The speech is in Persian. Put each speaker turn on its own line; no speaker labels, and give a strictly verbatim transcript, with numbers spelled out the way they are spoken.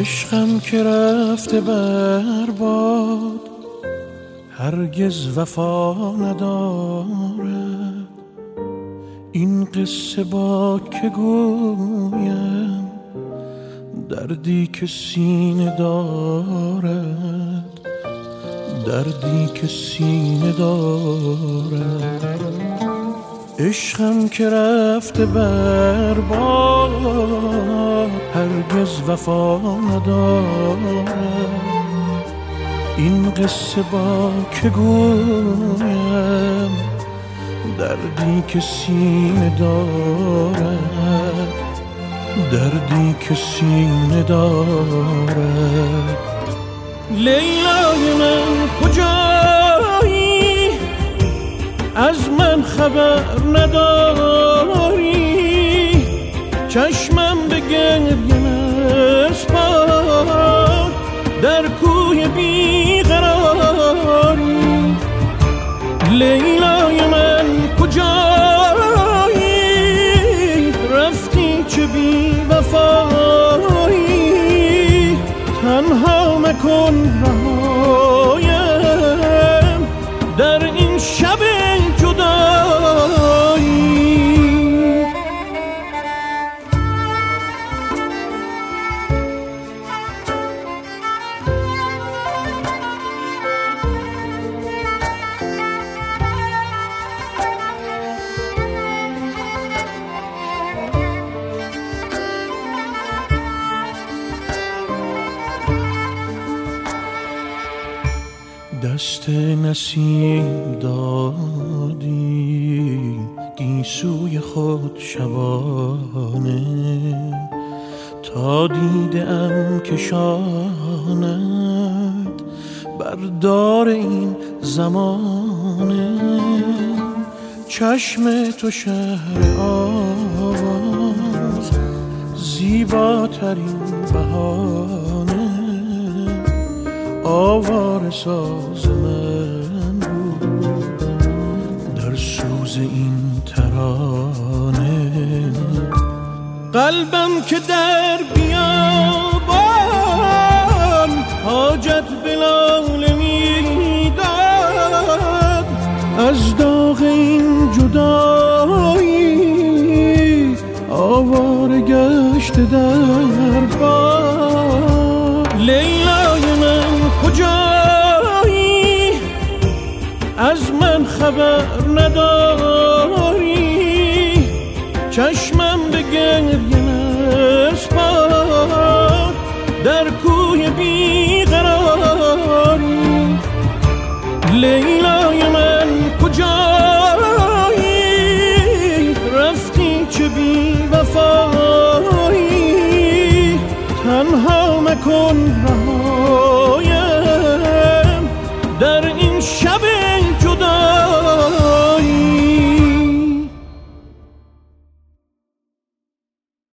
عشقم که رفته برباد، هرگز وفا ندارد. این قصه با که گویم، دردی که سینه دارد، دردی که سینه دارد. عشقم که رفته برباد، هرگز وفا ندارد. این قصه با که گویم، دردی که سینه دارد، دردی که سینه دارد. لیلای من کجایی؟ از من خبر نداری؟ چشمم به گریه مسپار، در کوی بیقراری. لیلای من کجایی؟ رفتی چه بی وفایی، تنها مکن رهایم در این شب جدایی. دست نسیم دادی گیسوی خود شبانه، تا دیدم که شانت بردار این زمانه. چشم تو شهر آواز، زیباترین بهانه. آواره ساز من بود در سوز این ترانه. قلبم که در بیابان حاجت به لاله میداد، از داغ این جدایی آواره گشته در باد. لیلای من کجایی؟ از من خبر نداری؟ چشمم به گریه